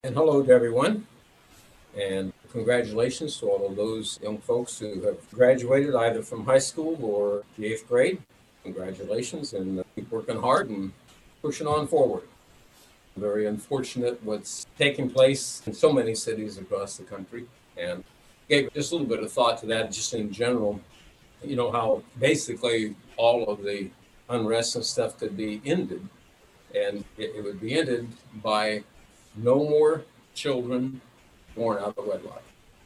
And hello to everyone, and congratulations to all of those young folks who have graduated either from high school or the eighth grade. Congratulations, and keep working hard and pushing on forward. Very unfortunate what's taking place in so many cities across the country, and gave just a little bit of thought to that just in general. You know, how basically all of the unrest and stuff could be ended, and it would be ended by no more children born out of wedlock.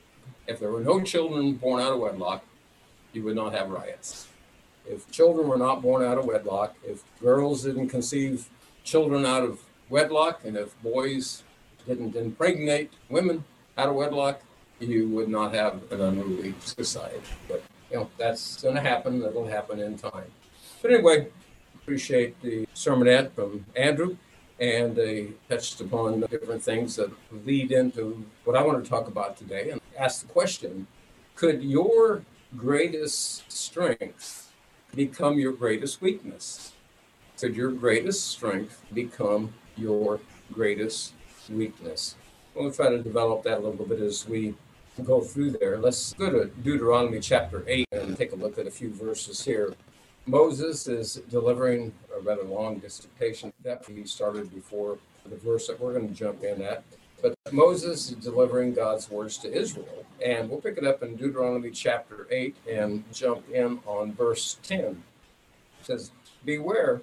If there were no children born out of wedlock, you would not have riots. If children were not born out of wedlock, if girls didn't conceive children out of wedlock, and if boys didn't impregnate women out of wedlock, you would not have an unruly society. But that's going to happen. That'll happen in time. But anyway, appreciate the sermonette from Andrew, and they touched upon different things that lead into what I want to talk about today and ask the question, could your greatest strength become your greatest weakness? Could your greatest strength become your greatest weakness? We'll try to develop that a little bit as we go through there. Let's go to Deuteronomy chapter 8 and take a look at a few verses here. Moses is delivering a rather long dissertation that he started before the verse that we're going to jump in at. But Moses is delivering God's words to Israel. And we'll pick it up in Deuteronomy chapter 8 and jump in on verse 10. It says, beware,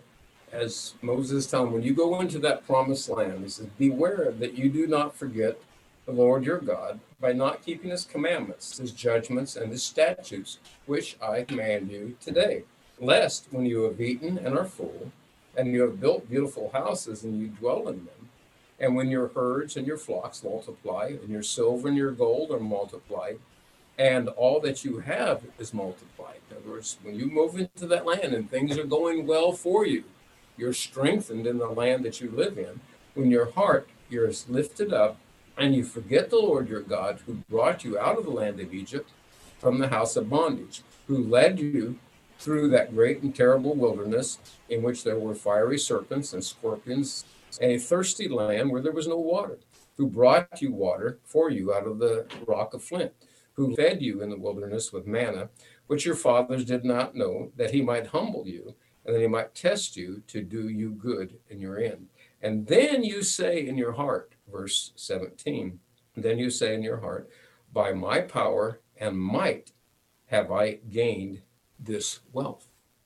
as Moses is telling him, when you go into that promised land, he says, beware that you do not forget the Lord your God by not keeping his commandments, his judgments, and his statutes, which I command you today. Lest when you have eaten and are full, and you have built beautiful houses and you dwell in them, and when your herds and your flocks multiply, and your silver and your gold are multiplied, and all that you have is multiplied. In other words, when you move into that land and things are going well for you, you're strengthened in the land that you live in. When your heart is lifted up, and you forget the Lord your God, who brought you out of the land of Egypt from the house of bondage, who led you through that great and terrible wilderness in which there were fiery serpents and scorpions, and a thirsty land where there was no water, who brought you water for you out of the rock of flint, who fed you in the wilderness with manna, which your fathers did not know, that he might humble you, and that he might test you to do you good in your end. And then you say in your heart, verse 17, then you say in your heart, by my power and might have I gained this wealth.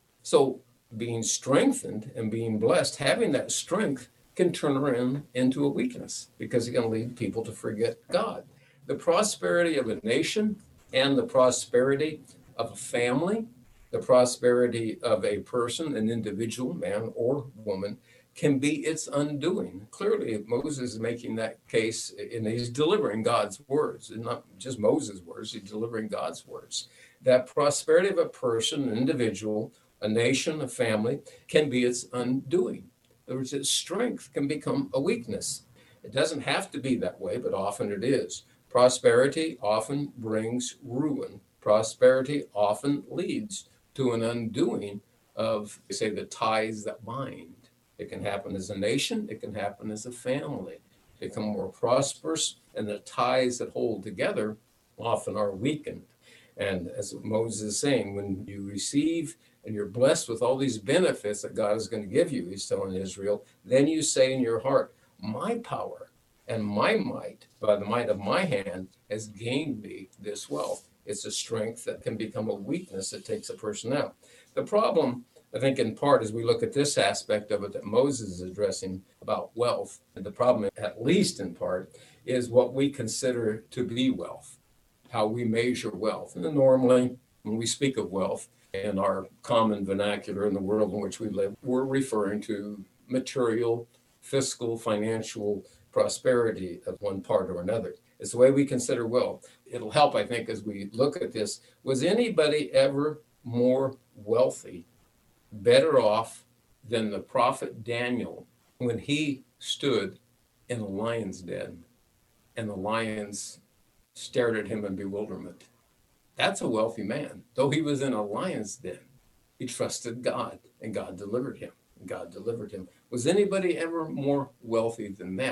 So being strengthened and being blessed, having that strength can turn around into a weakness because it can lead people to forget God. The prosperity of a nation and the prosperity of a family, the prosperity of a person, an individual, man or woman, can be its undoing. Clearly, Moses is making that case, and he's delivering God's words, and not just Moses' words, he's delivering God's words. That prosperity of a person, an individual, a nation, a family, can be its undoing. In other words, its strength can become a weakness. It doesn't have to be that way, but often it is. Prosperity often brings ruin. Prosperity often leads to an undoing of, say, the ties that bind. It can happen as a nation. It can happen as a family. Become more prosperous, and the ties that hold together often are weakened. And as Moses is saying, when you receive and you're blessed with all these benefits that God is going to give you, he's telling Israel, then you say in your heart, my power and my might, by the might of my hand, has gained me this wealth. It's a strength that can become a weakness that takes a person out. The problem, I think, in part, as we look at this aspect of it that Moses is addressing about wealth, and the problem, at least in part, is what we consider to be wealth, how we measure wealth. And normally, when we speak of wealth in our common vernacular in the world in which we live, we're referring to material, fiscal, financial prosperity of one part or another. It's the way we consider wealth. It'll help, I think, as we look at this. Was anybody ever more wealthy, better off than the prophet Daniel when he stood in the lion's den and the lions stared at him in bewilderment? That's a wealthy man. Though he was in a lion's den, he trusted God, and God delivered him. God delivered him. Was anybody ever more wealthy than that?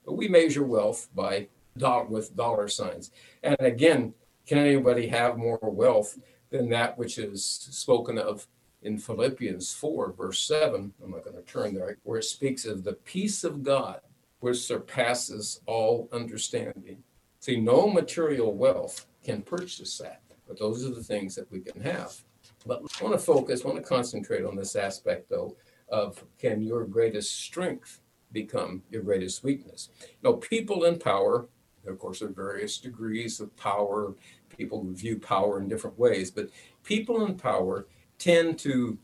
But we measure wealth with dollar signs. And again, can anybody have more wealth than that which is spoken of in Philippians 4, verse 7? I'm not going to turn there, where it speaks of the peace of God, which surpasses all understanding. See, no material wealth can purchase that, but those are the things that we can have. But I want to concentrate on this aspect, though, of can your greatest strength become your greatest weakness? Now, people in power, of course, there are various degrees of power. People view power in different ways, but people in power tend to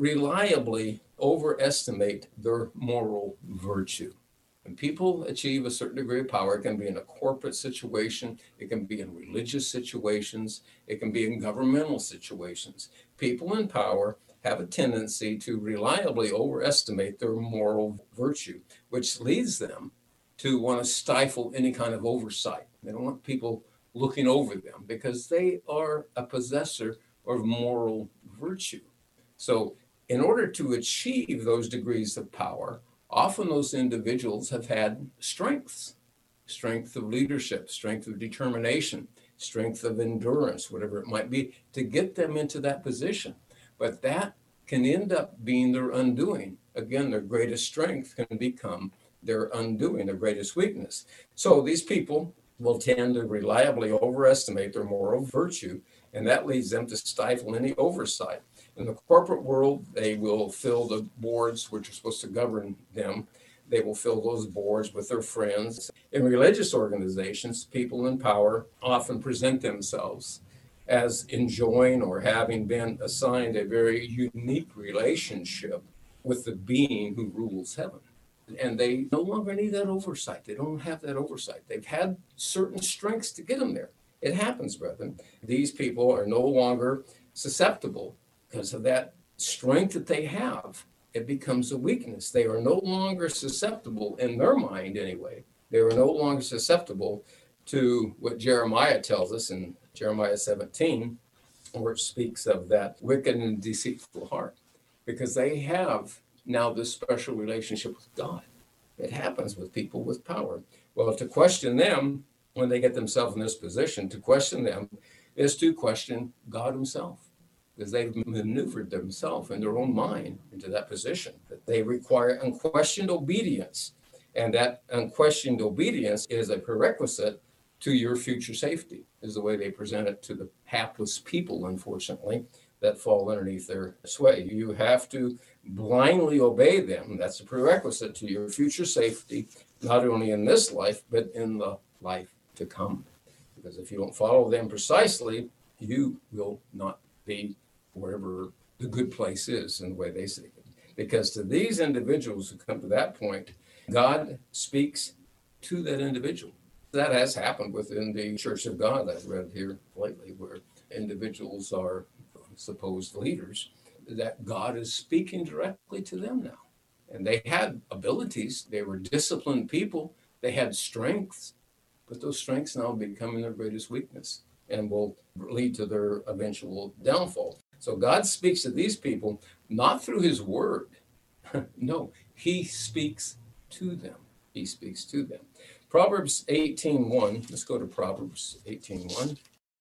reliably overestimate their moral virtue. When people achieve a certain degree of power, it can be in a corporate situation, it can be in religious situations, it can be in governmental situations. People in power have a tendency to reliably overestimate their moral virtue, which leads them to want to stifle any kind of oversight. They don't want people looking over them because they are a possessor of moral virtue. So in order to achieve those degrees of power, often those individuals have had strength of leadership, strength of determination, strength of endurance, whatever it might be, to get them into that position. But that can end up being their undoing. Again, their greatest strength can become their undoing, their greatest weakness. So these people will tend to reliably overestimate their moral virtue, and that leads them to stifle any oversight. In the corporate world, they will fill the boards which are supposed to govern them. They will fill those boards with their friends. In religious organizations, people in power often present themselves as enjoying or having been assigned a very unique relationship with the being who rules heaven. And they no longer need that oversight. They don't have that oversight. They've had certain strengths to get them there. It happens, brethren. These people are no longer susceptible because of that strength that they have. It becomes a weakness. They are no longer susceptible, in their mind anyway. They are no longer susceptible to what Jeremiah tells us in Jeremiah 17, where it speaks of that wicked and deceitful heart, because they have now this special relationship with God. It happens with people with power. Well, to question them when they get themselves in this position, to question them is to question God himself, because they've maneuvered themselves in their own mind into that position, that they require unquestioned obedience. And that unquestioned obedience is a prerequisite to your future safety, is the way they present it to the hapless people, unfortunately, that fall underneath their sway. You have to blindly obey them. That's a prerequisite to your future safety, not only in this life, but in the life to come. Because if you don't follow them precisely, you will not be wherever the good place is in the way they see it. Because to these individuals who come to that point, God speaks to that individual. That has happened within the Church of God, I've read here lately, where individuals are supposed leaders, that God is speaking directly to them now. And they had abilities, they were disciplined people, they had strengths, but those strengths now becoming their greatest weakness and will lead to their eventual downfall. So God speaks to these people not through his word. No, he speaks to them. He speaks to them. Proverbs 18:1. Let's go to Proverbs 18:1.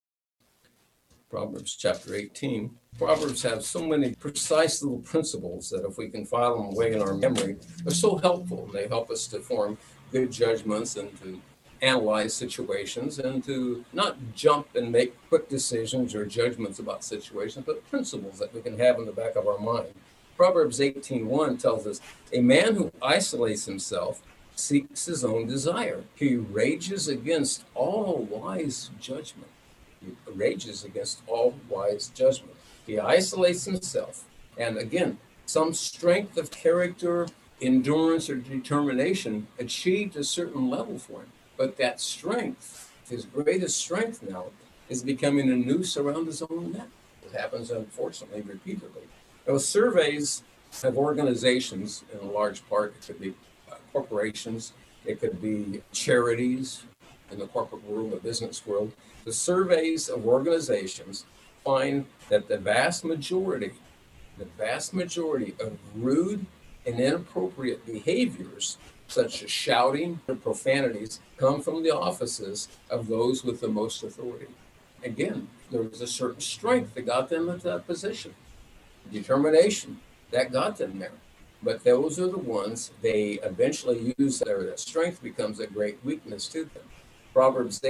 Proverbs chapter 18. Proverbs have so many precise little principles that if we can file them away in our memory, they're so helpful. They help us to form good judgments and to analyze situations and to not jump and make quick decisions or judgments about situations, but principles that we can have in the back of our mind. Proverbs 18:1 tells us, a man who isolates himself seeks his own desire. He rages against all wise judgment. He rages against all wise judgment. He isolates himself. And again, some strength of character, endurance, or determination achieved a certain level for him. But that strength, his greatest strength now, is becoming a noose around his own neck. It happens, unfortunately, repeatedly. Those surveys of organizations, in a large part, it could be corporations, it could be charities in the corporate world, the business world. The surveys of organizations find that the vast majority of rude and inappropriate behaviors such as shouting and profanities come from the offices of those with the most authority. Again, there was a certain strength that got them into that position, determination that got them there. But those are the ones they eventually use. Their strength becomes a great weakness to them. Proverbs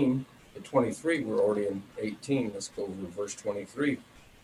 18:23, we're already in 18. Let's go over to verse 23.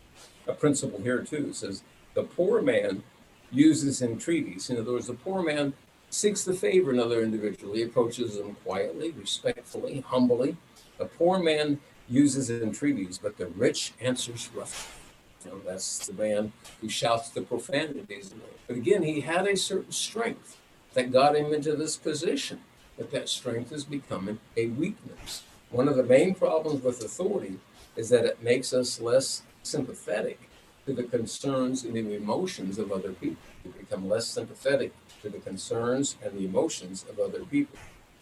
A principle here too. It says, the poor man uses entreaties. In other words, the poor man seeks the favor of another individual. He approaches them quietly, respectfully, humbly. The poor man uses entreaties, but the rich answers roughly. That's the man who shouts the profanities. But again, he had a certain strength that got him into this position, but that strength is becoming a weakness. One of the main problems with authority is that it makes us less sympathetic to the concerns and the emotions of other people. We become less sympathetic to the concerns and the emotions of other people.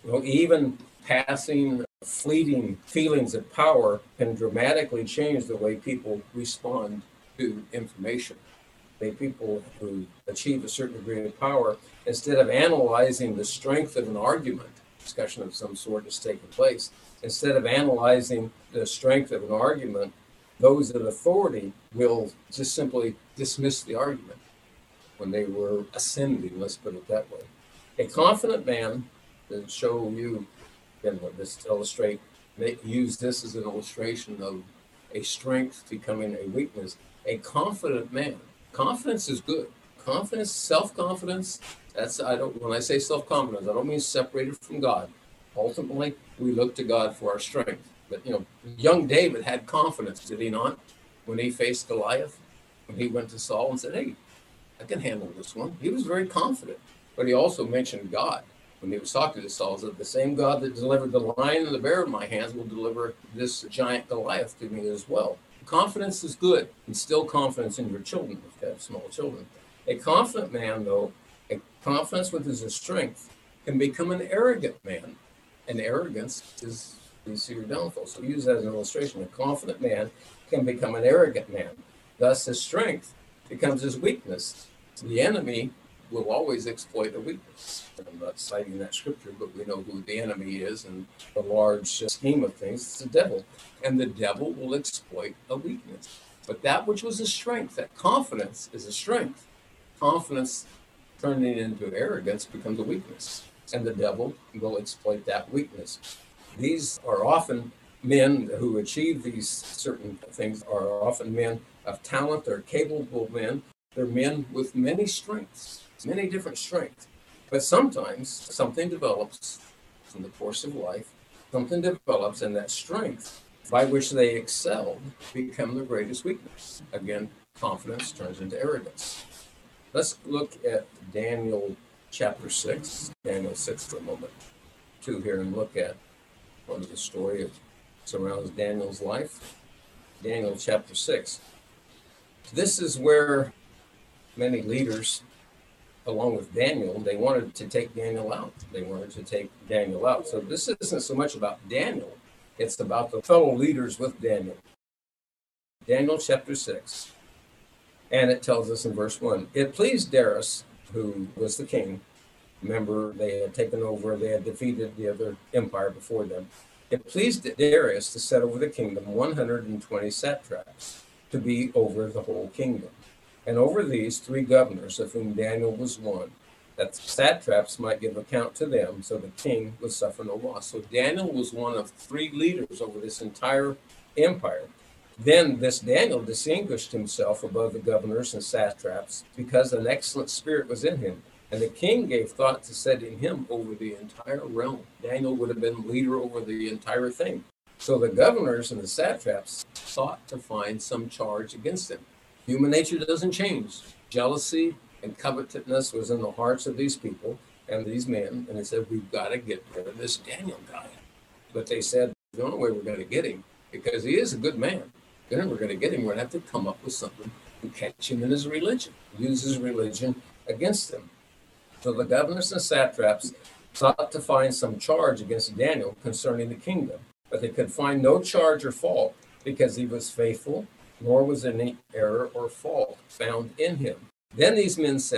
Even passing, fleeting feelings of power can dramatically change the way people respond to information. People who achieve a certain degree of power, instead of analyzing the strength of an argument, discussion of some sort is taking place, instead of analyzing the strength of an argument, those in authority will just simply dismiss the argument when they were ascending, let's put it that way. A confident man, to show you, again, this illustrate, use this as an illustration of a strength becoming a weakness. A confident man, confidence is good. Confidence, self-confidence, when I say self-confidence, I don't mean separated from God. Ultimately, we look to God for our strength. But, young David had confidence, did he not? When he faced Goliath, when he went to Saul and said, hey, I can handle this one. He was very confident. But he also mentioned God. When he was talking to Saul, said, the same God that delivered the lion and the bear in my hands will deliver this giant Goliath to me as well. Confidence is good. Instill confidence in your children if you have small children. A confident man, though, a confidence with his strength, can become an arrogant man. And arrogance is your downfall. So use that as an illustration. A confident man can become an arrogant man. Thus, his strength becomes his weakness. The enemy will always exploit a weakness. I'm not citing that scripture, but we know who the enemy is in the large scheme of things. It's the devil. And the devil will exploit a weakness. But that which was a strength, that confidence is a strength. Confidence turning into arrogance becomes a weakness. And the devil will exploit that weakness. These are often men who achieve these certain things are often men of talent. They're capable men. They're men with many strengths, many different strengths. But sometimes something develops in the course of life. Something develops, and that strength by which they excelled become their greatest weakness. Again, confidence turns into arrogance. Let's look at Daniel chapter 6, Daniel 6 for a moment, too, here, and look at one of the story that surrounds Daniel's life. Daniel chapter 6. This is where many leaders, along with Daniel, they wanted to take Daniel out. So this isn't so much about Daniel, it's about the fellow leaders with Daniel. Daniel chapter 6. And it tells us in verse 1, it pleased Darius, who was the king. Remember, they had taken over, they had defeated the other empire before them. It pleased Darius to set over the kingdom 120 satraps to be over the whole kingdom. And over these 3 governors, of whom Daniel was one, that the satraps might give account to them, so the king would suffer no loss. So Daniel was one of 3 leaders over this entire empire. Then this Daniel distinguished himself above the governors and satraps because an excellent spirit was in him. And the king gave thought to setting him over the entire realm. Daniel would have been leader over the entire thing. So the governors and the satraps sought to find some charge against him. Human nature doesn't change. Jealousy and covetousness was in the hearts of these people and these men. And they said, we've got to get rid of this Daniel guy. But they said, the only way we're going to get him, because he is a good man, then we're going to get him, we're going to have to come up with something to catch him in his religion, use his religion against him. So the governors and satraps sought to find some charge against Daniel concerning the kingdom, but they could find no charge or fault because he was faithful, nor was any error or fault found in him. Then these men said,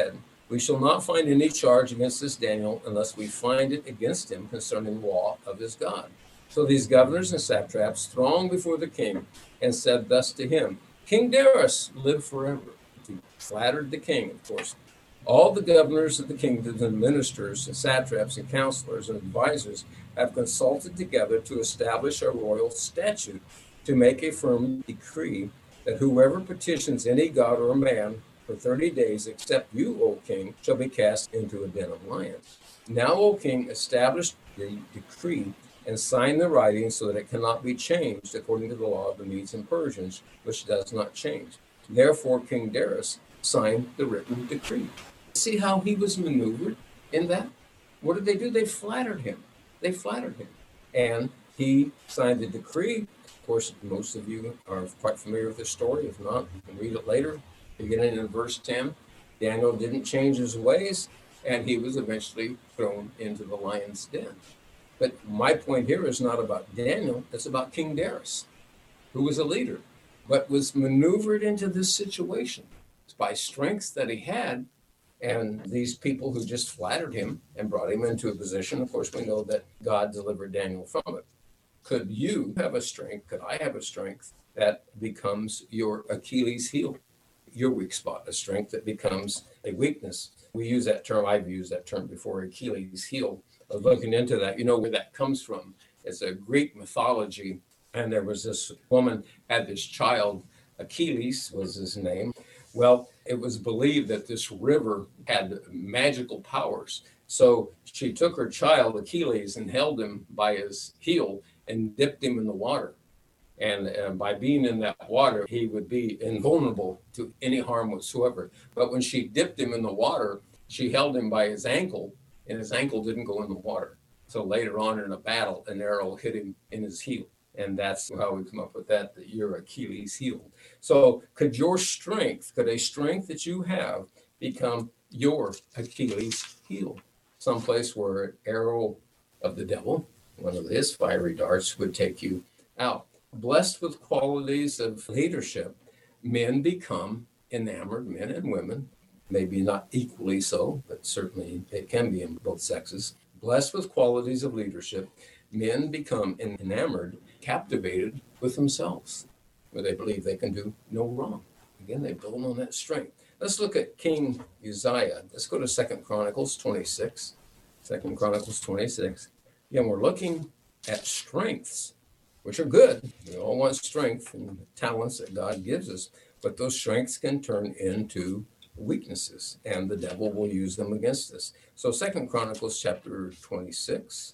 We shall not find any charge against this Daniel unless we find it against him concerning the law of his God. So these governors and satraps thronged before the king and said thus to him, King Darius, live forever. He flattered the king, of course. All the governors of the kingdoms and ministers and satraps and counselors and advisors have consulted together to establish a royal statute to make a firm decree that whoever petitions any god or man for 30 days, except you, O king, shall be cast into a den of lions. Now, O king, establish the decree and sign the writing so that it cannot be changed according to the law of the Medes and Persians, which does not change. Therefore, King Darius signed the written decree. See how he was maneuvered in that? What did they do? They flattered him. They flattered him. And he signed the decree. Of course, most of you are quite familiar with this story. If not, you can read it later. Beginning in verse 10, Daniel didn't change his ways, and he was eventually thrown into the lion's den. But my point here is not about Daniel. It's about King Darius, who was a leader, but was maneuvered into this situation by strength that he had. And these people who just flattered him and brought him into a position, of course, we know that God delivered Daniel from it. Could you have a strength, could I have a strength that becomes your Achilles heel, your weak spot, a strength that becomes a weakness? We use that term, I've used that term before, Achilles heel. I was looking into that, you know where that comes from. It's a Greek mythology, and there was this woman had this child, Achilles was his name. Well, it was believed that this river had magical powers. So she took her child, Achilles, and held him by his heel and dipped him in the water. And by being in that water, he would be invulnerable to any harm whatsoever. But when she dipped him in the water, she held him by his ankle, and his ankle didn't go in the water. So later on in a battle, an arrow hit him in his heel. And that's how we come up with that your Achilles heel. So could your strength, could a strength that you have become your Achilles heel? Someplace where an arrow of the devil, one of his fiery darts, would take you out. Blessed with qualities of leadership, men become enamored, men and women, maybe not equally so, but certainly it can be in both sexes. Blessed with qualities of leadership, men become enamored, captivated with themselves, where they believe they can do no wrong. Again, they build on that strength. Let's look at King Uzziah. Let's go to 2 Chronicles 26. 2 Chronicles 26. Again, we're looking at strengths, which are good. We all want strength and talents that God gives us, but those strengths can turn into weaknesses, and the devil will use them against us. So 2 Chronicles chapter 26.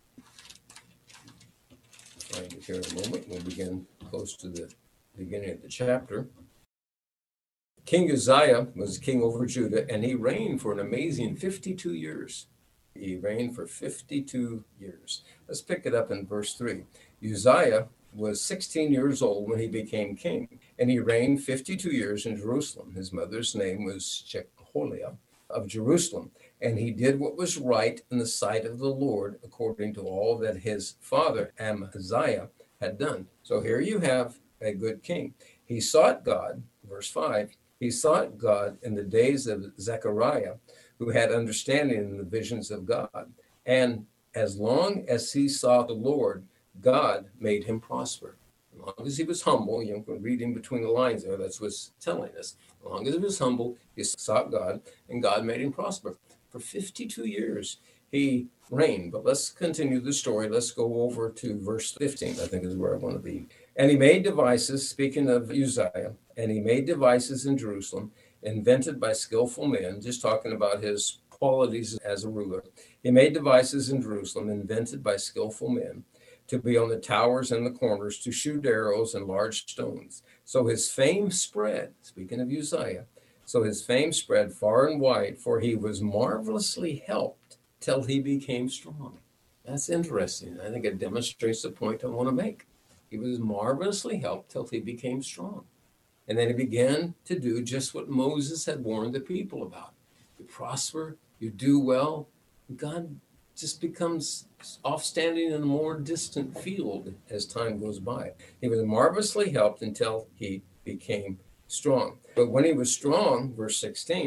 Find it here in a moment. We'll begin close to the beginning of the chapter. King Uzziah was king over Judah, and he reigned for an amazing 52 years. He reigned for 52 years. Let's pick it up in verse 3. Uzziah was 16 years old when he became king, and he reigned 52 years in Jerusalem. His mother's name was Jecoliah of Jerusalem, and he did what was right in the sight of the Lord, according to all that his father Amaziah had done. So here you have a good king. He sought God, verse 5, he sought God in the days of Zechariah, who had understanding in the visions of God. And as long as he sought the Lord, God made him prosper. As long as he was humble, you can read in between the lines there, that's what's telling us. As long as he was humble, he sought God, and God made him prosper. For 52 years, he reigned. But let's continue the story. Let's go over to verse 15, I think is where I want to be. And he made devices, speaking of Uzziah, and he made devices in Jerusalem, invented by skillful men, just talking about his qualities as a ruler. He made devices in Jerusalem, invented by skillful men, to be on the towers and the corners, to shoot arrows and large stones. So his fame spread, speaking of Uzziah, so his fame spread far and wide, for he was marvelously helped till he became strong. That's interesting. I think it demonstrates the point I want to make. He was marvelously helped till he became strong. And then he began to do just what Moses had warned the people about. You prosper, you do well, God just becomes off standing in a more distant field as time goes by. He was marvelously helped until he became strong. But when he was strong, verse 16,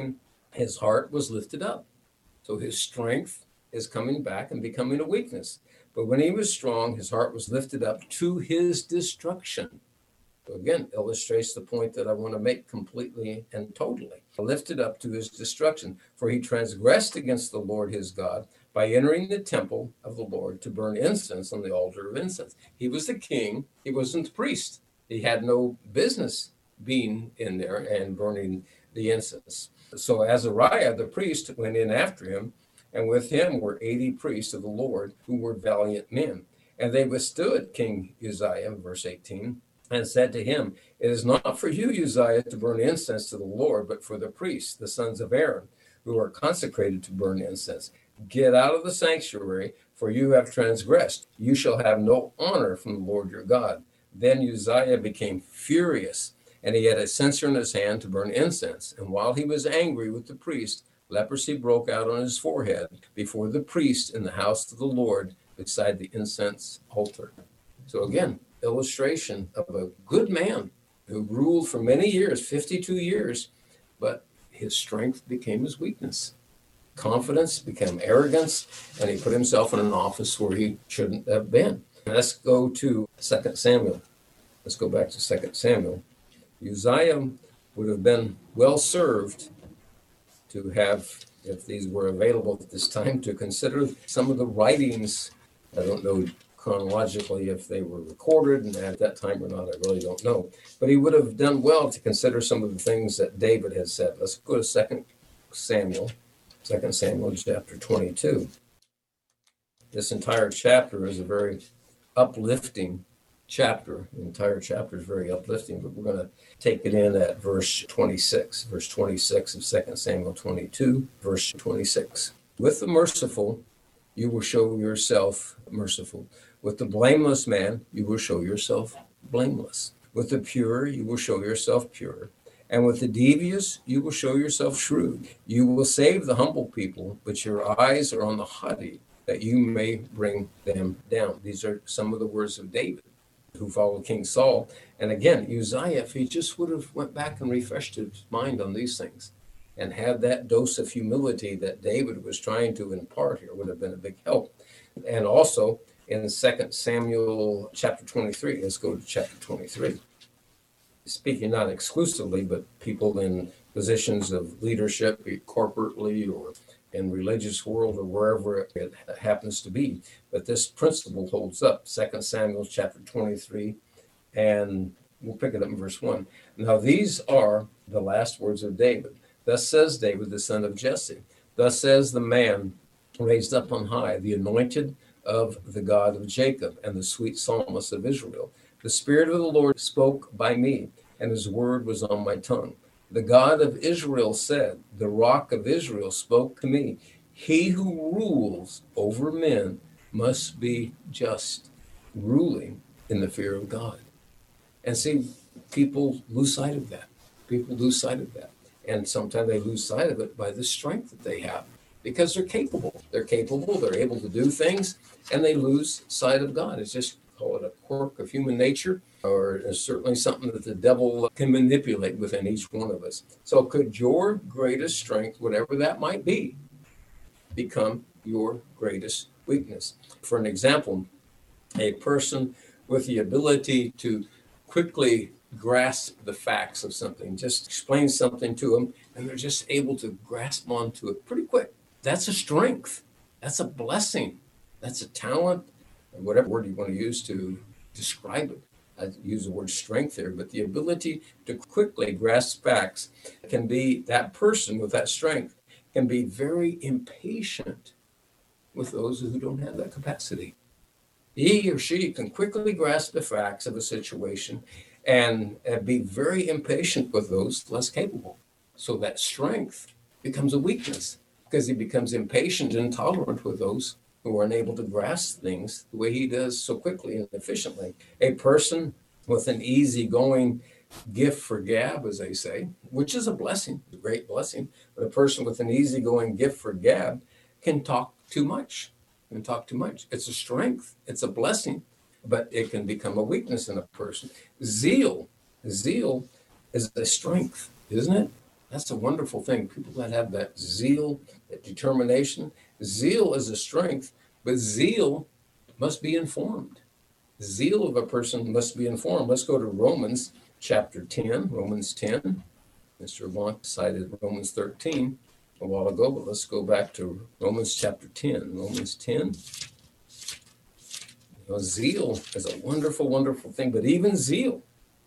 his heart was lifted up. So his strength is coming back and becoming a weakness. But when he was strong, his heart was lifted up to his destruction. So again, illustrates the point that I want to make completely and totally. Lifted up to his destruction, for he transgressed against the Lord his God by entering the temple of the Lord to burn incense on the altar of incense. He was the king, he wasn't the priest. He had no business being in there and burning the incense. So Azariah, the priest, went in after him, and with him were 80 priests of the Lord who were valiant men. And they withstood King Uzziah, verse 18, and said to him, "It is not for you, Uzziah, to burn incense to the Lord, but for the priests, the sons of Aaron, who are consecrated to burn incense. Get out of the sanctuary, for you have transgressed. You shall have no honor from the Lord your God." Then Uzziah became furious, and he had a censer in his hand to burn incense. And while he was angry with the priest, leprosy broke out on his forehead before the priest in the house of the Lord beside the incense altar. So again, illustration of a good man who ruled for many years, 52 years, but his strength became his weakness. Confidence became arrogance, and he put himself in an office where he shouldn't have been. Let's go to 2 Samuel. Let's go back to 2 Samuel. Uzziah would have been well served to have, if these were available at this time, to consider some of the writings. I don't know chronologically if they were recorded and at that time or not, I really don't know. But he would have done well to consider some of the things that David has said. Let's go to 2 Samuel chapter 22. This entire chapter is a very uplifting chapter. The entire chapter is very uplifting, but we're going to take it in at verse 26. Verse 26 of 2 Samuel 22, verse 26. With the merciful, you will show yourself merciful. With the blameless man, you will show yourself blameless. With the pure, you will show yourself pure. And with the devious, you will show yourself shrewd. You will save the humble people, but your eyes are on the haughty, that you may bring them down. These are some of the words of David, who followed King Saul. And again, Uzziah, if he just would have went back and refreshed his mind on these things and had that dose of humility that David was trying to impart here, would have been a big help. And also in 2 Samuel chapter 23, let's go to chapter 23. Speaking not exclusively, but people in positions of leadership, be it corporately or in religious world or wherever it happens to be. But this principle holds up. 2 Samuel chapter 23, and we'll pick it up in verse 1. Now these are the last words of David. Thus says David, the son of Jesse. Thus says the man raised up on high, the anointed of the God of Jacob, and the sweet psalmist of Israel. The Spirit of the Lord spoke by me, and his word was on my tongue. The God of Israel said, the rock of Israel spoke to me. He who rules over men must be just, ruling in the fear of God. And see, people lose sight of that. People lose sight of that. And sometimes they lose sight of it by the strength that they have, because they're capable. They're capable, they're able to do things, and they lose sight of God. It's just, call it a quirk of human nature, or it's certainly something that the devil can manipulate within each one of us. So could your greatest strength, whatever that might be, become your greatest weakness? For an example, a person with the ability to quickly grasp the facts of something, just explain something to them, and they're just able to grasp onto it pretty quick. That's a strength. That's a blessing. That's a talent, or whatever word you want to use to describe it. I use the word strength there, but the ability to quickly grasp facts can be, that person with that strength can be very impatient with those who don't have that capacity. He or she can quickly grasp the facts of a situation and be very impatient with those less capable. So that strength becomes a weakness because he becomes impatient and intolerant with those who are unable to grasp things the way he does so quickly and efficiently. A person with an easygoing gift for gab, as they say, which is a blessing, a great blessing, but a person with an easygoing gift for gab can talk too much. It's a strength, it's a blessing, but it can become a weakness in a person. Zeal is a strength, isn't it? That's a wonderful thing. People that have that zeal, that determination. Zeal is a strength, but zeal must be informed. Zeal of a person must be informed. Let's go to Romans chapter 10, Romans 10. Mr. Blanc cited Romans 13 a while ago, but let's go back to Romans chapter 10. Romans 10. Zeal is a wonderful, wonderful thing, but even zeal,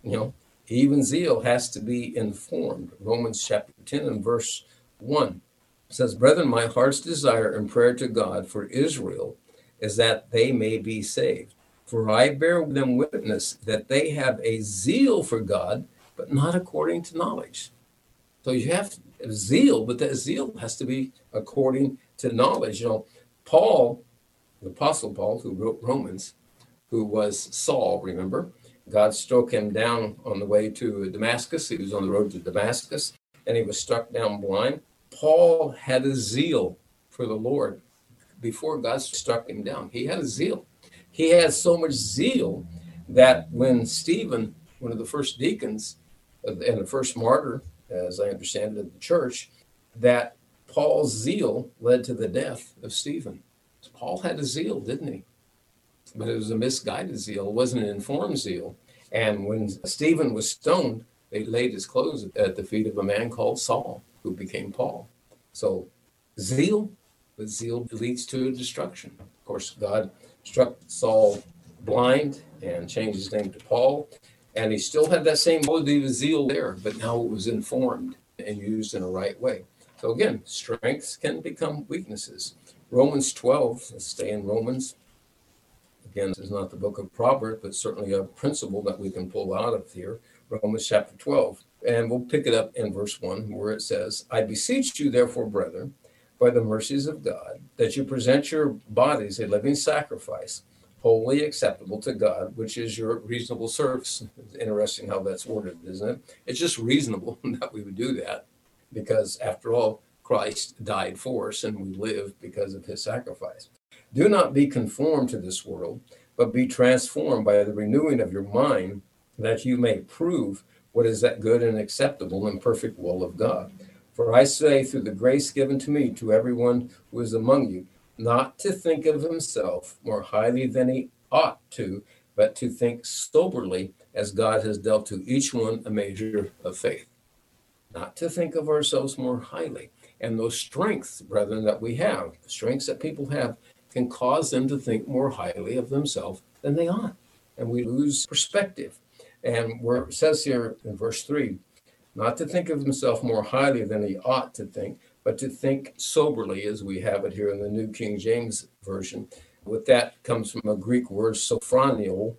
even zeal has to be informed. Romans chapter 10 and verse 1 says, Brethren, my heart's desire and prayer to God for Israel is that they may be saved. For I bear them witness that they have a zeal for God, but not according to knowledge. So you have zeal, but that zeal has to be according to knowledge. Paul, the Apostle Paul, who wrote Romans, who was Saul, remember? God struck him down on the way to Damascus. He was on the road to Damascus, and he was struck down blind. Paul had a zeal for the Lord before God struck him down. He had a zeal. He had so much zeal that when Stephen, one of the first deacons and the first martyr, as I understand it, of the church, that Paul's zeal led to the death of Stephen. Paul had a zeal, didn't he? But it was a misguided zeal. It wasn't an informed zeal. And when Stephen was stoned, they laid his clothes at the feet of a man called Saul, who became Paul. So zeal, but zeal leads to destruction. Of course, God struck Saul blind and changed his name to Paul. And he still had that same quality of zeal there, but now it was informed and used in a right way. So again, strengths can become weaknesses. Romans 12, let's stay in Romans. Again, this is not the book of Proverbs, but certainly a principle that we can pull out of here. Romans chapter 12. And we'll pick it up in verse 1, where it says, I beseech you, therefore, brethren, by the mercies of God, that you present your bodies a living sacrifice, wholly acceptable to God, which is your reasonable service. It's interesting how that's worded, isn't it? It's just reasonable that we would do that, because after all, Christ died for us and we live because of his sacrifice. Do not be conformed to this world, but be transformed by the renewing of your mind, that you may prove what is that good and acceptable and perfect will of God. For I say, through the grace given to me, to everyone who is among you, not to think of himself more highly than he ought to, but to think soberly, as God has dealt to each one a measure of faith. Not to think of ourselves more highly. And those strengths, brethren, that we have, the strengths that people have, can cause them to think more highly of themselves than they ought. And we lose perspective. And where it says here in verse 3, not to think of himself more highly than he ought to think, but to think soberly, as we have it here in the New King James Version. With that comes from a Greek word, sophroneo,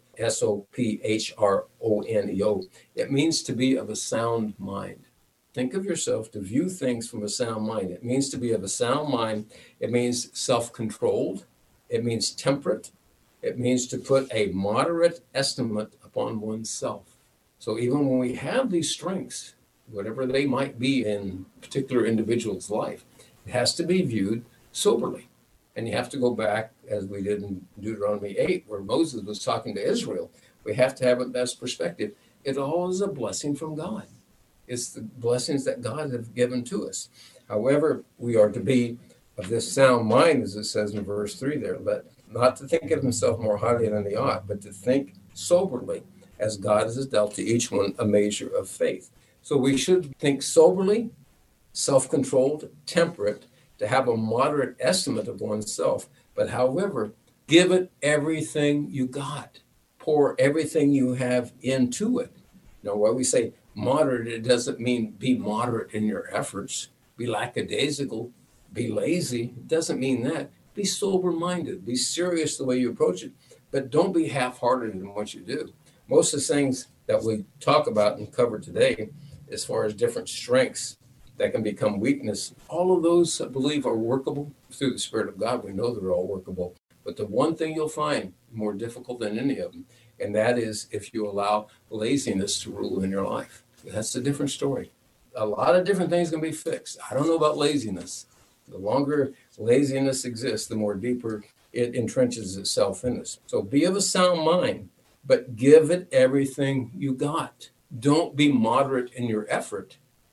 S-O-P-H-R-O-N-E-O. It means to be of a sound mind. Think of yourself to view things from a sound mind. It means to be of a sound mind. It means self-controlled. It means temperate. It means to put a moderate estimate upon oneself. So even when we have these strengths, whatever they might be in a particular individual's life, it has to be viewed soberly. And you have to go back, as we did in Deuteronomy 8, where Moses was talking to Israel. We have to have a best perspective. It all is a blessing from God. It's the blessings that God has given to us. However, we are to be of this sound mind, as it says in verse 3 there, but not to think of himself more highly than he ought, but to think soberly, as God has dealt to each one a measure of faith. So we should think soberly, self-controlled, temperate, to have a moderate estimate of oneself. But however, give it everything you got. Pour everything you have into it. Now, when we say moderate, it doesn't mean be moderate in your efforts, be lackadaisical, be lazy. It doesn't mean that. Be sober-minded, be serious the way you approach it, but don't be half-hearted in what you do. Most of the things that we talk about and cover today, as far as different strengths that can become weakness, all of those, I believe, are workable through the Spirit of God. We know they're all workable. But the one thing you'll find more difficult than any of them, and that is if you allow laziness to rule in your life. That's a different story. A lot of different things can be fixed. I don't know about laziness. The longer laziness exists, the more deeper it entrenches itself in us. So be of a sound mind, but give it everything you got. Don't be moderate in your effort.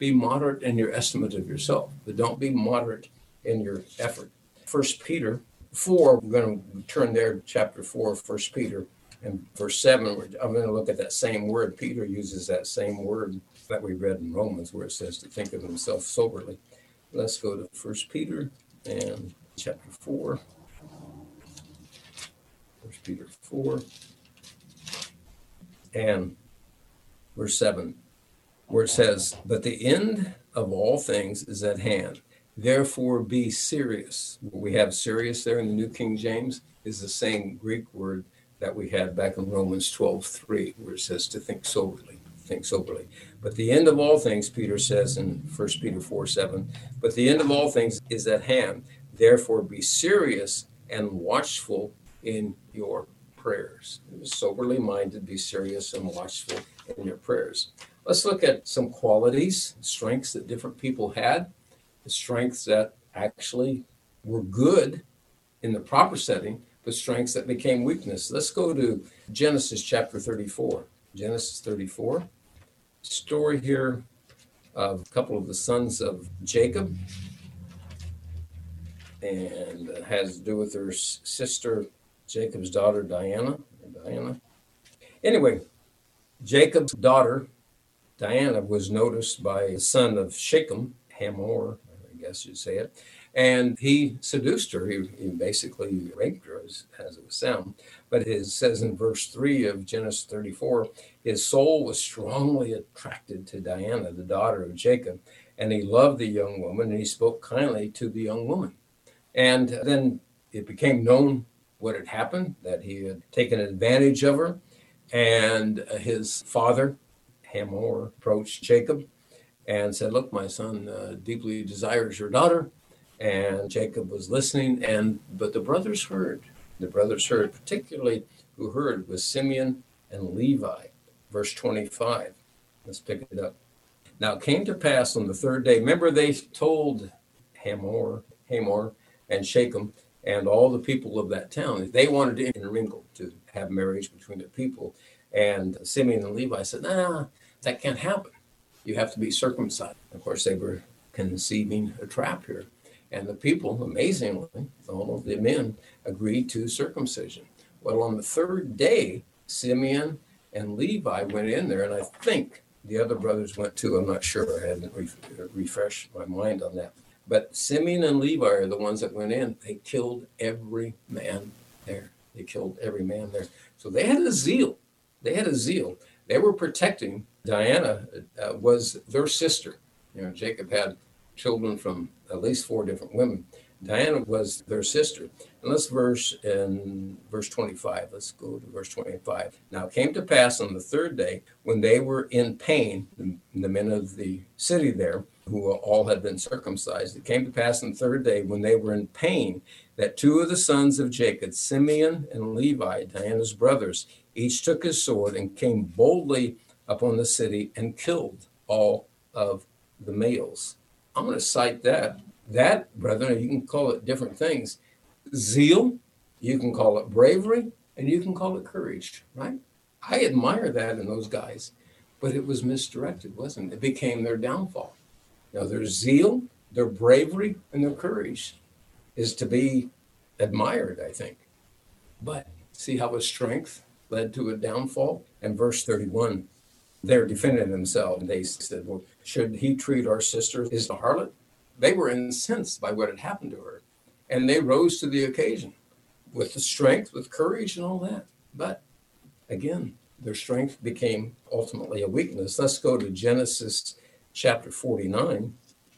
Be moderate in your estimate of yourself, but don't be moderate in your effort. 1 Peter 4, we're going to turn there, chapter 4 of 1 Peter, and verse 7. I'm going to look at that same word. Peter uses that same word that we read in Romans, where it says to think of himself soberly. Let's go to 1 Peter and chapter 4. 1 Peter 4 and verse 7, where it says, but the end of all things is at hand. Therefore be serious. We have serious there in the New King James is the same Greek word that we had back in Romans 12:3, where it says to think soberly. Think soberly. But the end of all things, Peter says in 1 Peter 4:7, but the end of all things is at hand. Therefore be serious and watchful in your prayers. Soberly minded, be serious and watchful in your prayers. Let's look at some qualities, strengths that different people had, the strengths that actually were good in the proper setting, but strengths that became weakness. Let's go to Genesis chapter 34. Genesis 34. Story here of a couple of the sons of Jacob, and has to do with her sister, Jacob's daughter, Diana. Anyway, Jacob's daughter, Diana, was noticed by a son of Shechem, Hamor, I guess you'd say it, and he seduced her. He basically raped her, as it would sound. But it says in verse 3 of Genesis 34, his soul was strongly attracted to Diana, the daughter of Jacob, and he loved the young woman, and he spoke kindly to the young woman. And then it became known what had happened, that he had taken advantage of her, and his father, Hamor, approached Jacob and said, look, my son deeply desires your daughter. And Jacob was listening, but the brothers heard. The brothers heard, particularly who heard was Simeon and Levi. Verse 25. Let's pick it up. Now it came to pass on the third day. Remember, they told Hamor and Shechem and all the people of that town, they wanted to intermingle, to have marriage between the people. And Simeon and Levi said, nah, that can't happen. You have to be circumcised. Of course, they were conceiving a trap here. And the people, amazingly, all of the men agreed to circumcision. Well, on the third day, Simeon and Levi went in there, and I think the other brothers went too. I'm not sure. I hadn't refreshed my mind on that. But Simeon and Levi are the ones that went in. They killed every man there. So they had a zeal. They were protecting. Diana was their sister. Jacob had children from at least 4 different women. Diana was their sister. And let's verse 25. Let's go to verse 25. Now it came to pass on the third day, when they were in pain, the men of the city there, who all had been circumcised, it came to pass on the third day, when they were in pain, that 2 of the sons of Jacob, Simeon and Levi, Diana's brothers, each took his sword and came boldly upon the city and killed all of the males. I'm going to cite that. That, brethren, you can call it different things. Zeal, you can call it bravery, and you can call it courage, right? I admire that in those guys, but it was misdirected, wasn't it? It became their downfall. Now, their zeal, their bravery, and their courage is to be admired, I think. But see how his strength led to a downfall? And verse 31, they're defending themselves. They said, well, should he treat our sister as a harlot? They were incensed by what had happened to her. And they rose to the occasion with the strength, with courage and all that. But again, their strength became ultimately a weakness. Let's go to Genesis chapter 49.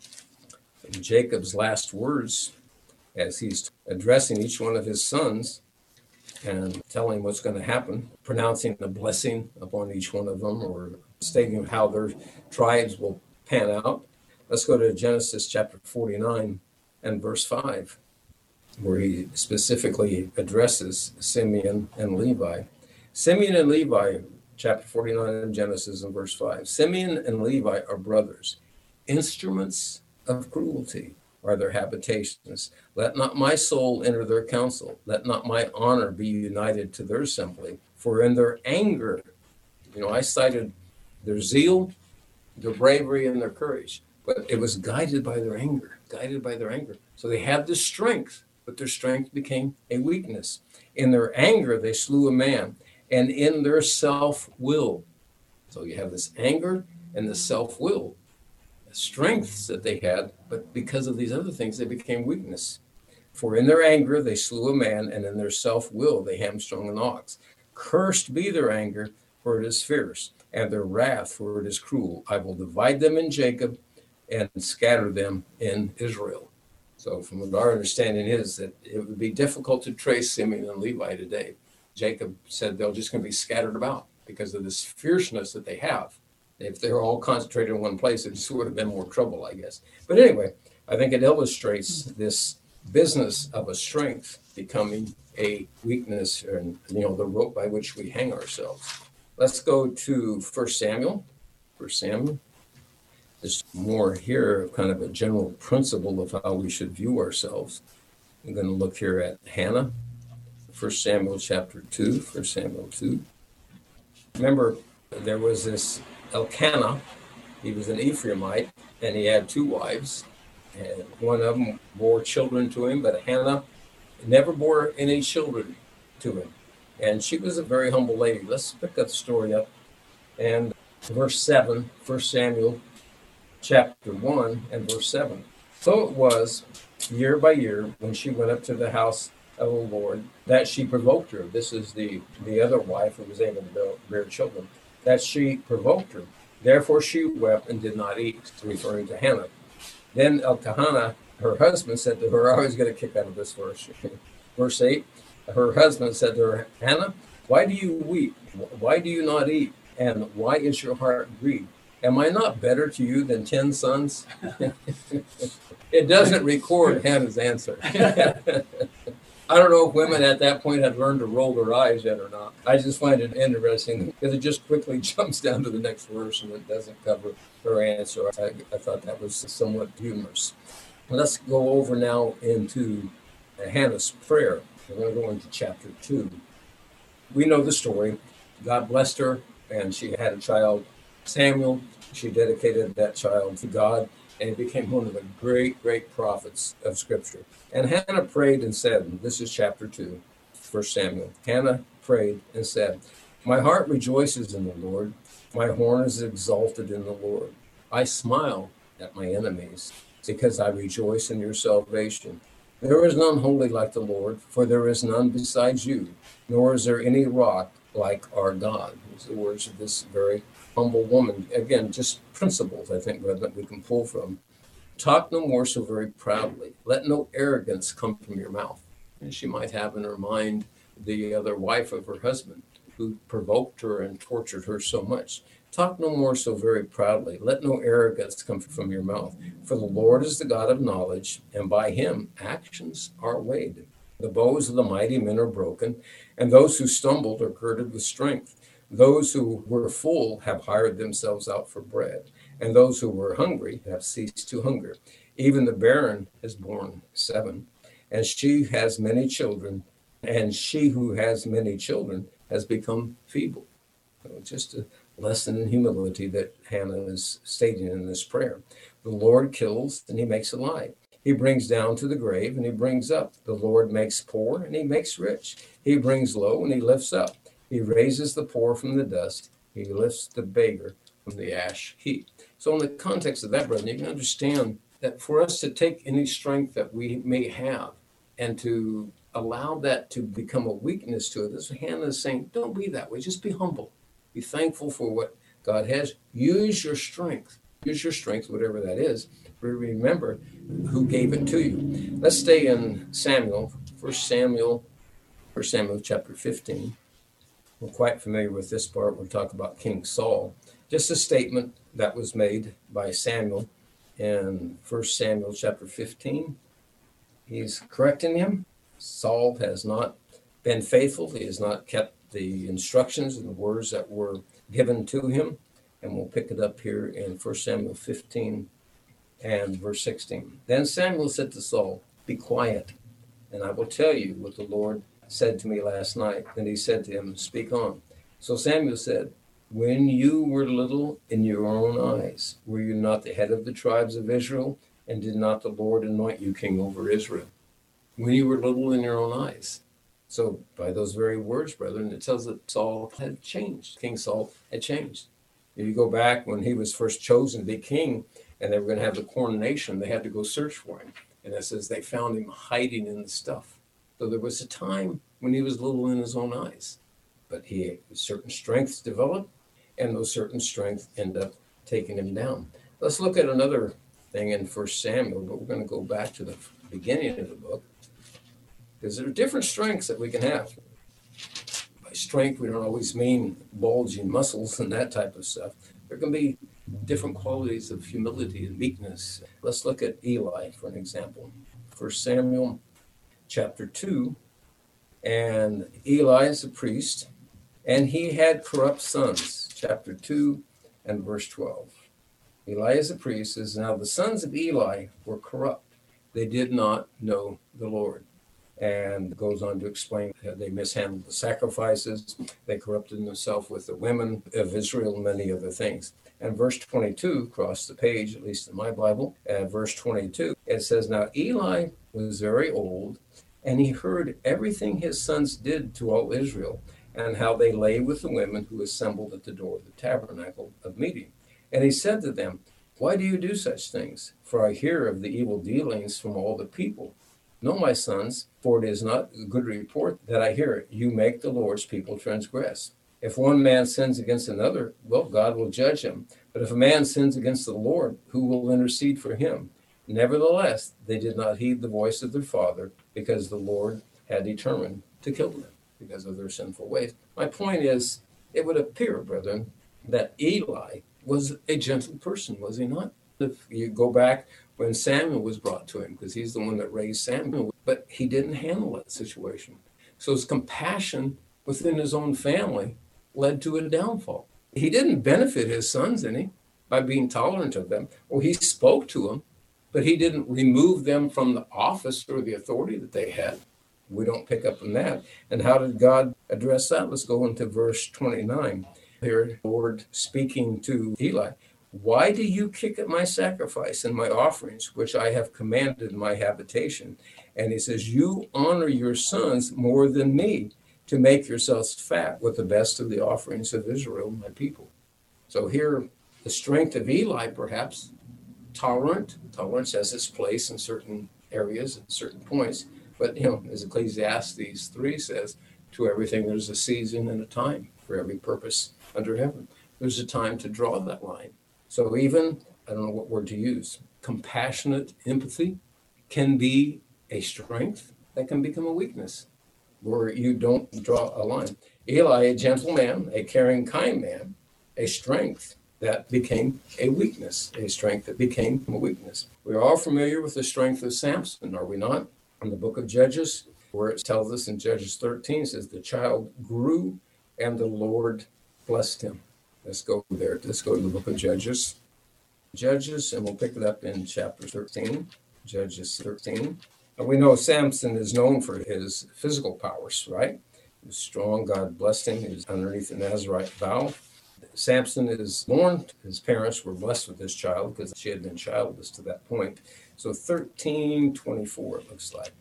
Jacob's last words as he's addressing each one of his sons and telling what's going to happen, pronouncing a blessing upon each one of them, or stating how their tribes will pan out. Let's go to Genesis chapter 49 and verse 5, where he specifically addresses Simeon and Levi. Simeon and Levi, chapter 49 of Genesis and verse 5. Simeon and Levi are brothers. Instruments of cruelty are their habitations. Let not my soul enter their council. Let not my honor be united to their assembly. For in their anger, I cited their zeal, their bravery and their courage, but it was guided by their anger, guided by their anger. So they had this strength, but their strength became a weakness. In their anger, they slew a man, and in their self-will. So you have this anger and the self-will, the strengths that they had, but because of these other things, they became weakness. For in their anger, they slew a man, and in their self-will, they hamstrung an ox. Cursed be their anger, for it is fierce, and their wrath, for it is cruel. I will divide them in Jacob and scatter them in Israel. So from what our understanding is that it would be difficult to trace Simeon and Levi today. Jacob said they're just going to be scattered about because of this fierceness that they have. If they're all concentrated in one place, it just would have been more trouble, I guess. But anyway, I think it illustrates this business of a strength becoming a weakness, and the rope by which we hang ourselves. Let's go to 1 Samuel. 1 Samuel. There's more here, kind of a general principle of how we should view ourselves. I'm going to look here at Hannah. 1 Samuel chapter 2. 1 Samuel 2. Remember, there was this Elkanah. He was an Ephraimite, and he had two wives. And one of them bore children to him, but Hannah never bore any children to him. And she was a very humble lady. Let's pick that story up. And verse 7, 1 Samuel chapter 1 and verse 7. So it was year by year when she went up to the house of the Lord that she provoked her. This is the other wife who was able to bear children. That she provoked her. Therefore she wept and did not eat, referring to Hannah. Then Elkanah, her husband, said to her, I always get a kick out of this verse. Verse 8, her husband said to her, Hannah, why do you weep? Why do you not eat? And why is your heart grieved? Am I not better to you than 10 sons? It doesn't record Hannah's answer. I don't know if women at that point had learned to roll their eyes yet or not. I just find it interesting because it just quickly jumps down to the next verse and it doesn't cover her answer. I thought that was somewhat humorous. Let's go over now into Hannah's prayer. We're going to go into chapter 2. We know the story. God blessed her, and she had a child, Samuel. She dedicated that child to God, and he became one of the great, great prophets of Scripture. And Hannah prayed and said, this is chapter 2, 1 Samuel. Hannah prayed and said, my heart rejoices in the Lord. My horn is exalted in the Lord. I smile at my enemies because I rejoice in your salvation. There is none holy like the Lord, for there is none besides you, nor is there any rock like our God. These are the words of this very humble woman. Again, just principles, I think, that we can pull from. Talk no more so very proudly. Let no arrogance come from your mouth. And she might have in her mind the other wife of her husband who provoked her and tortured her so much. Talk no more so very proudly. Let no arrogance come from your mouth. For the Lord is the God of knowledge, and by him actions are weighed. The bows of the mighty men are broken, and those who stumbled are girded with strength. Those who were full have hired themselves out for bread, and those who were hungry have ceased to hunger. Even the barren has borne 7, and she has many children, and she who has many children has become feeble. So just a lesson in humility that Hannah is stating in this prayer. The Lord kills and he makes alive. He brings down to the grave and he brings up. The Lord makes poor and he makes rich. He brings low and he lifts up. He raises the poor from the dust. He lifts the beggar from the ash heap. So in the context of that, brother, you can understand that for us to take any strength that we may have and to allow that to become a weakness to it, as Hannah is saying, don't be that way. Just be humble. Be thankful for what God has. Use your strength. Use your strength, whatever that is. Remember who gave it to you. Let's stay in Samuel, 1 Samuel chapter 15. We're quite familiar with this part. We'll talk about King Saul. Just a statement that was made by Samuel in 1 Samuel chapter 15. He's correcting him. Saul has not been faithful. He has not kept the instructions and the words that were given to him. And we'll pick it up here in 1 Samuel 15 and verse 16. Then Samuel said to Saul, be quiet, and I will tell you what the Lord said to me last night. Then he said to him, speak on. So Samuel said, when you were little in your own eyes, were you not the head of the tribes of Israel? And did not the Lord anoint you king over Israel? When you were little in your own eyes. So by those very words, brethren, it tells that Saul had changed. King Saul had changed. If you go back when he was first chosen to be king and they were going to have the coronation, they had to go search for him. And it says they found him hiding in the stuff. So there was a time when he was little in his own eyes. But he certain strengths developed, and those certain strengths end up taking him down. Let's look at another thing in 1 Samuel, but we're going to go back to the beginning of the book, because there are different strengths that we can have. By strength, we don't always mean bulging muscles and that type of stuff. There can be different qualities of humility and meekness. Let's look at Eli for an example. 1 Samuel chapter 2, and Eli is a priest, and he had corrupt sons. Chapter 2 and verse 12. Eli is a priest, says, now the sons of Eli were corrupt. They did not know the Lord. And goes on to explain how they mishandled the sacrifices. They corrupted themselves with the women of Israel and many other things. And verse 22, across the page, at least in my Bible, verse 22, it says, now Eli was very old, and he heard everything his sons did to all Israel, and how they lay with the women who assembled at the door of the tabernacle of meeting. And he said to them, why do you do such things? For I hear of the evil dealings from all the people. No, my sons, for it is not a good report that I hear it. You make the Lord's people transgress. If one man sins against another, well, God will judge him. But if a man sins against the Lord, who will intercede for him? Nevertheless, they did not heed the voice of their father, because the Lord had determined to kill them because of their sinful ways. My point is, it would appear, brethren, that Eli was a gentle person, was he not? If you go back when Samuel was brought to him, because he's the one that raised Samuel, but he didn't handle that situation. So his compassion within his own family led to a downfall. He didn't benefit his sons any by being tolerant of them, or he spoke to them, but he didn't remove them from the office or the authority that they had. We don't pick up on that. And how did God address that? Let's go into verse 29. Here, the Lord speaking to Eli. Why do you kick at my sacrifice and my offerings, which I have commanded in my habitation? And he says, you honor your sons more than me, to make yourselves fat with the best of the offerings of Israel, my people. So here, the strength of Eli, perhaps, tolerance has its place in certain areas at certain points. But, as Ecclesiastes 3 says, to everything there's a season and a time for every purpose under heaven. There's a time to draw that line. So even, I don't know what word to use, compassionate empathy can be a strength that can become a weakness where you don't draw a line. Eli, a gentle man, a caring, kind man, a strength that became a weakness, a strength that became a weakness. We're all familiar with the strength of Samson, are we not? In the book of Judges, where it tells us in Judges 13, it says the child grew and the Lord blessed him. Let's go there. Let's go to the book of Judges. Judges, and we'll pick it up in chapter 13, Judges 13. And we know Samson is known for his physical powers, right? He was strong. God blessed him. He was underneath the Nazarite vow. Samson is born. His parents were blessed with this child because she had been childless to that point. So 13:24 it looks like.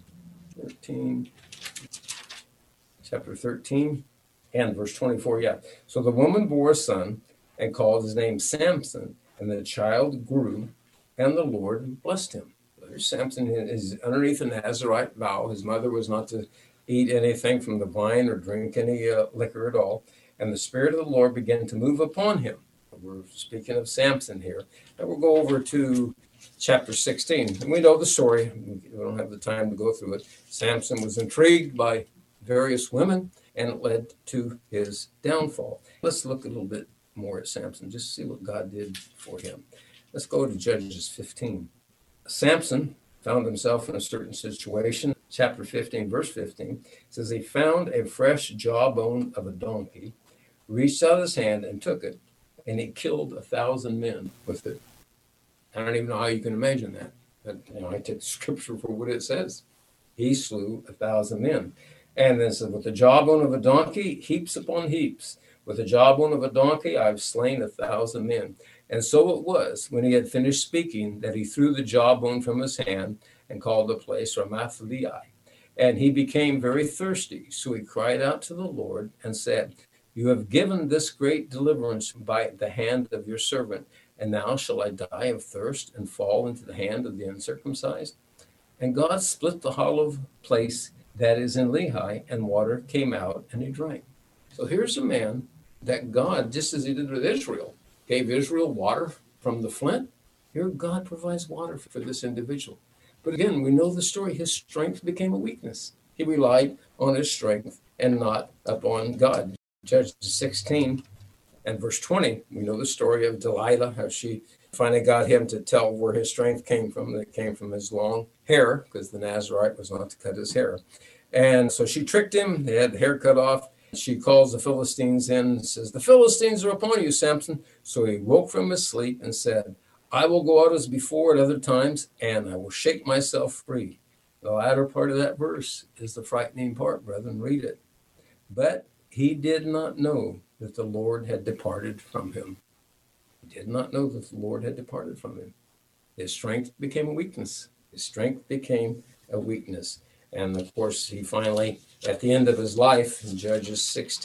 Chapter 13 and verse 24, yeah. So the woman bore a son and called his name Samson, and the child grew, and the Lord blessed him. There's Samson is underneath the Nazarite vow. His mother was not to eat anything from the vine or drink any liquor at all. And the Spirit of the Lord began to move upon him. We're speaking of Samson here. And we'll go over to chapter 16. And we know the story. We don't have the time to go through it. Samson was intrigued by various women, and it led to his downfall. Let's look a little bit more at Samson, just to see what God did for him. Let's go to Judges 15. Samson found himself in a certain situation. Chapter 15, verse 15, says he found a fresh jawbone of a donkey, reached out his hand and took it, and he killed 1,000 men with it. I don't even know how you can imagine that. But I take the scripture for what it says. He slew 1,000 men. And then said, with the jawbone of a donkey, heaps upon heaps. With the jawbone of a donkey, I've slain 1,000 men. And so it was, when he had finished speaking, that he threw the jawbone from his hand and called the place Ramath Lehi. And he became very thirsty. So he cried out to the Lord and said, you have given this great deliverance by the hand of your servant. And now shall I die of thirst and fall into the hand of the uncircumcised? And God split the hollow place that is in Lehi, and water came out, and he drank. So here's a man that God, just as he did with Israel, gave Israel water from the flint. Here God provides water for this individual. But again, we know the story. His strength became a weakness. He relied on his strength and not upon God. Judges 16 and verse 20, we know the story of Delilah, how she finally got him to tell where his strength came from. It came from his long hair, because the Nazarite was not to cut his hair. And so she tricked him. They had the hair cut off. She calls the Philistines in and says, the Philistines are upon you, Samson. So he woke from his sleep and said, I will go out as before at other times, and I will shake myself free. The latter part of that verse is the frightening part, brethren. Read it. But he did not know that the Lord had departed from him. He did not know that the Lord had departed from him. His strength became a weakness. His strength became a weakness. And of course, he finally, at the end of his life, in Judges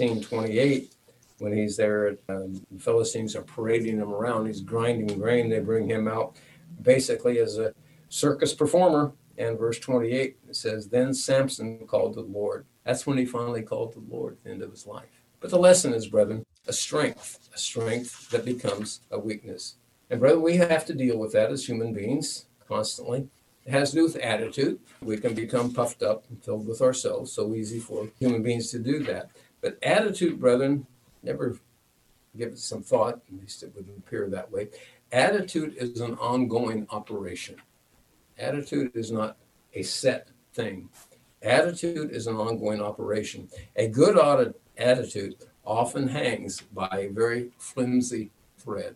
16:28, when he's there, the Philistines are parading him around. He's grinding grain. They bring him out basically as a circus performer. And verse 28, it says, then Samson called to the Lord. That's when he finally called to the Lord at the end of his life. But the lesson is, brethren, a strength that becomes a weakness. And brethren, we have to deal with that as human beings constantly. It has to do with attitude. We can become puffed up and filled with ourselves. So easy for human beings to do that. But attitude, brethren, never give it some thought, at least it wouldn't appear that way. Attitude is an ongoing operation. Attitude is not a set thing. Attitude is an ongoing operation. A good attitude often hangs by a very flimsy thread.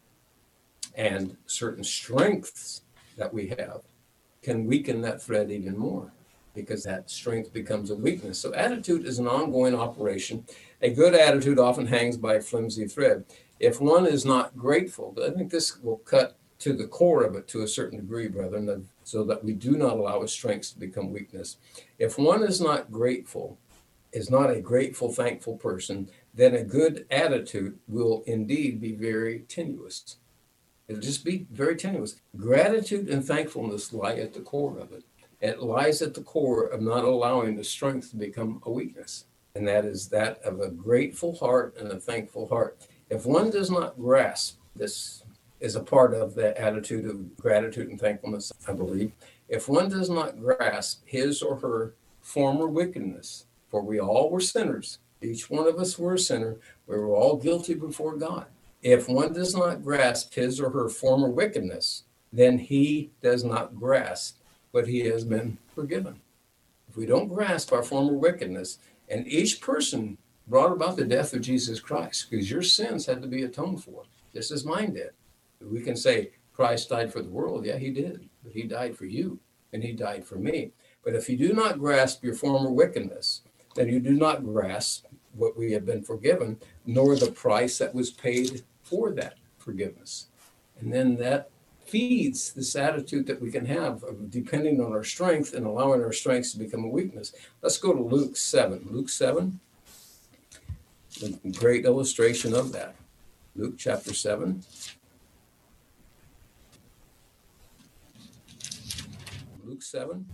And certain strengths that we have can weaken that thread even more, because that strength becomes a weakness. So attitude is an ongoing operation. A good attitude often hangs by a flimsy thread. If one is not grateful, I think this will cut to the core of it to a certain degree, brethren, so that we do not allow his strengths to become weakness. If one is not grateful, is not a grateful, thankful person, then a good attitude will indeed be very tenuous. It'll just be very tenuous. Gratitude and thankfulness lie at the core of it. It lies at the core of not allowing the strength to become a weakness. And that is that of a grateful heart and a thankful heart. If one does not grasp, this is a part of the attitude of gratitude and thankfulness, I believe. If one does not grasp his or her former wickedness, for we all were sinners, each one of us were a sinner, we were all guilty before God. If one does not grasp his or her former wickedness, then he does not grasp what he has been forgiven. If we don't grasp our former wickedness, and each person brought about the death of Jesus Christ, because your sins had to be atoned for, just as mine did. We can say Christ died for the world. Yeah, he did, but he died for you, and he died for me. But if you do not grasp your former wickedness, then you do not grasp what we have been forgiven, nor the price that was paid for that forgiveness. And then that feeds this attitude that we can have of depending on our strength and allowing our strengths to become a weakness. Let's go to Luke 7. Luke 7, a great illustration of that. Luke chapter 7. Luke 7.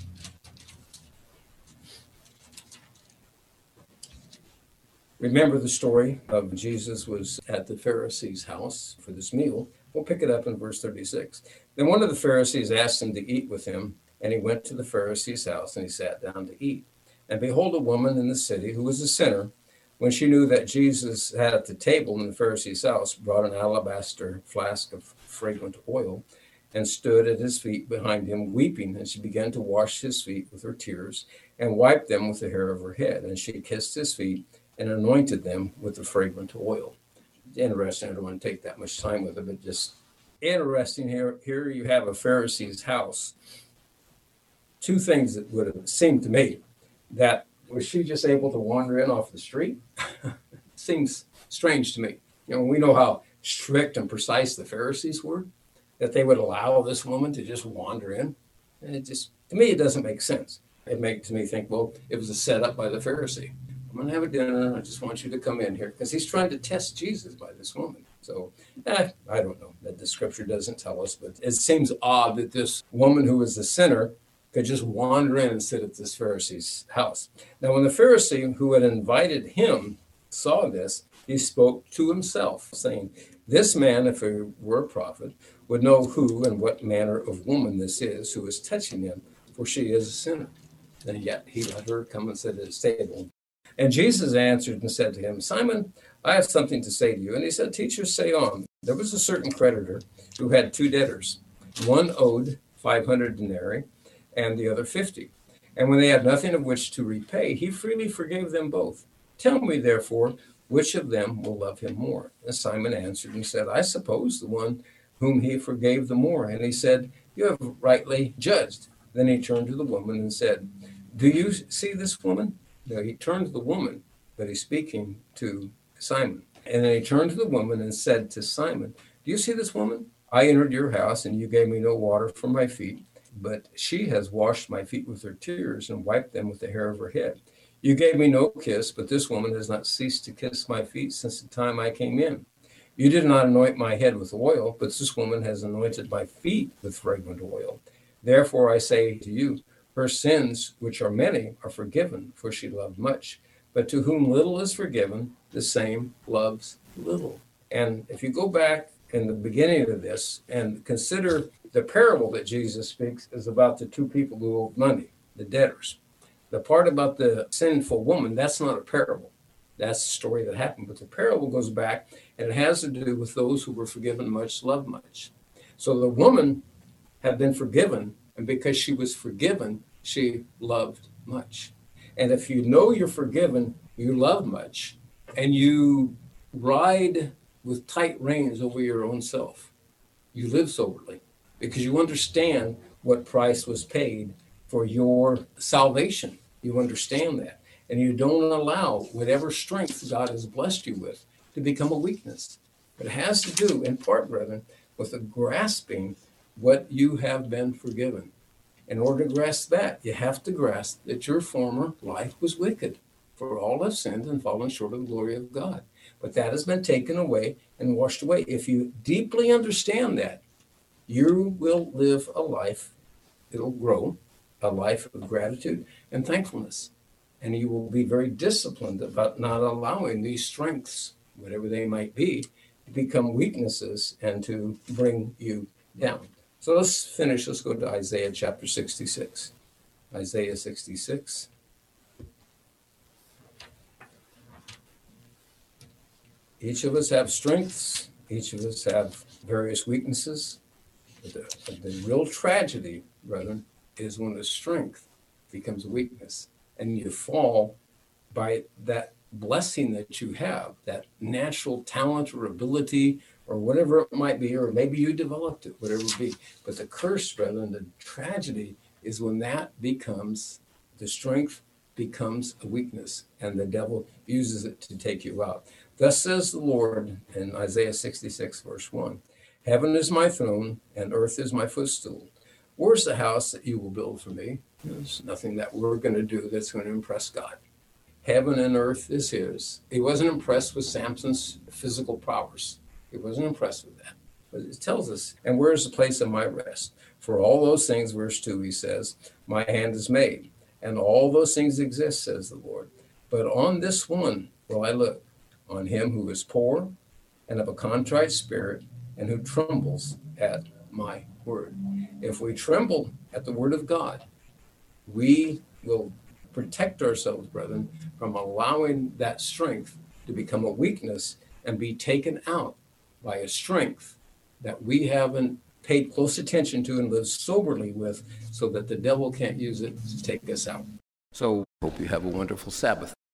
Remember the story of Jesus was at the Pharisees' house for this meal. We'll pick it up in verse 36. Then one of the Pharisees asked him to eat with him, and he went to the Pharisee's house, and he sat down to eat. And behold, a woman in the city who was a sinner, when she knew that Jesus had at the table in the Pharisee's house, brought an alabaster flask of fragrant oil, and stood at his feet behind him, weeping. And she began to wash his feet with her tears, and wiped them with the hair of her head. And she kissed his feet, and anointed them with the fragrant oil. Interesting. I don't want to take that much time with it, but just interesting. Here you have a Pharisee's house. Two things that would have seemed to me that Was she just able to wander in off the street? Seems strange to me. We know how strict and precise the Pharisees were, that they would allow this woman to just wander in. And to me, it doesn't make sense. It makes me think, well, it was a setup by the Pharisee. I'm going to have a dinner. I just want you to come in here, because he's trying to test Jesus by this woman. So I don't know that the scripture doesn't tell us, but it seems odd that this woman who was a sinner could just wander in and sit at this Pharisee's house. Now, when the Pharisee who had invited him saw this, he spoke to himself, saying, this man, if he were a prophet, would know who and what manner of woman this is who is touching him, for she is a sinner. And yet he let her come and sit at his table. And Jesus answered and said to him, Simon, I have something to say to you. And he said, Teacher, say on. There was a certain creditor who had two debtors. One owed 500 denarii and the other 50. And when they had nothing of which to repay, he freely forgave them both. Tell me, therefore, which of them will love him more? And Simon answered and said, I suppose the one whom he forgave the more. And he said, You have rightly judged. Then he turned to the woman and said, Do you see this woman? No, he turned to the woman, but he's speaking to Simon. And then he turned to the woman and said to Simon, Do you see this woman? I entered your house, and you gave me no water for my feet, but she has washed my feet with her tears and wiped them with the hair of her head. You gave me no kiss, but this woman has not ceased to kiss my feet since the time I came in. You did not anoint my head with oil, but this woman has anointed my feet with fragrant oil. Therefore I say to you, her sins, which are many, are forgiven, for she loved much. But to whom little is forgiven, the same loves little. And if you go back in the beginning of this and consider the parable that Jesus speaks is about the two people who owed money, the debtors. The part about the sinful woman, that's not a parable. That's the story that happened. But the parable goes back, and it has to do with those who were forgiven much, love much. So the woman had been forgiven, and because she was forgiven, she loved much. And if you know you're forgiven, you love much, and you ride with tight reins over your own self. You live soberly because you understand what price was paid for your salvation. You understand that. And you don't allow whatever strength God has blessed you with to become a weakness. It has to do, in part, brethren, with the grasping what you have been forgiven. In order to grasp that, you have to grasp that your former life was wicked. For all have sinned and fallen short of the glory of God. But that has been taken away and washed away. If you deeply understand that, you will live a life, it'll grow, a life of gratitude and thankfulness. And you will be very disciplined about not allowing these strengths, whatever they might be, to become weaknesses and to bring you down. So let's finish. Let's go to Isaiah chapter 66. Isaiah 66. Each of us have strengths. Each of us have various weaknesses. But the real tragedy, brethren, is when the strength becomes a weakness and you fall by that blessing that you have, that natural talent or ability or whatever it might be, or maybe you developed it, whatever it be. But the curse, brethren, the tragedy is when that becomes, the strength becomes a weakness and the devil uses it to take you out. Thus says the Lord in Isaiah 66, verse 1, Heaven is my throne and earth is my footstool. Where's the house that you will build for me? There's nothing that we're going to do that's going to impress God. Heaven and earth is his. He wasn't impressed with Samson's physical powers. He wasn't impressed with that. But it tells us, and where's the place of my rest? For all those things, verse 2, he says, my hand is made, and all those things exist, says the Lord. But on this one will I look, on him who is poor and of a contrite spirit, and who trembles at my word. If we tremble at the word of God, we will protect ourselves, brethren, from allowing that strength to become a weakness and be taken out by a strength that we haven't paid close attention to and lived soberly with, so that the devil can't use it to take us out. So hope you have a wonderful Sabbath.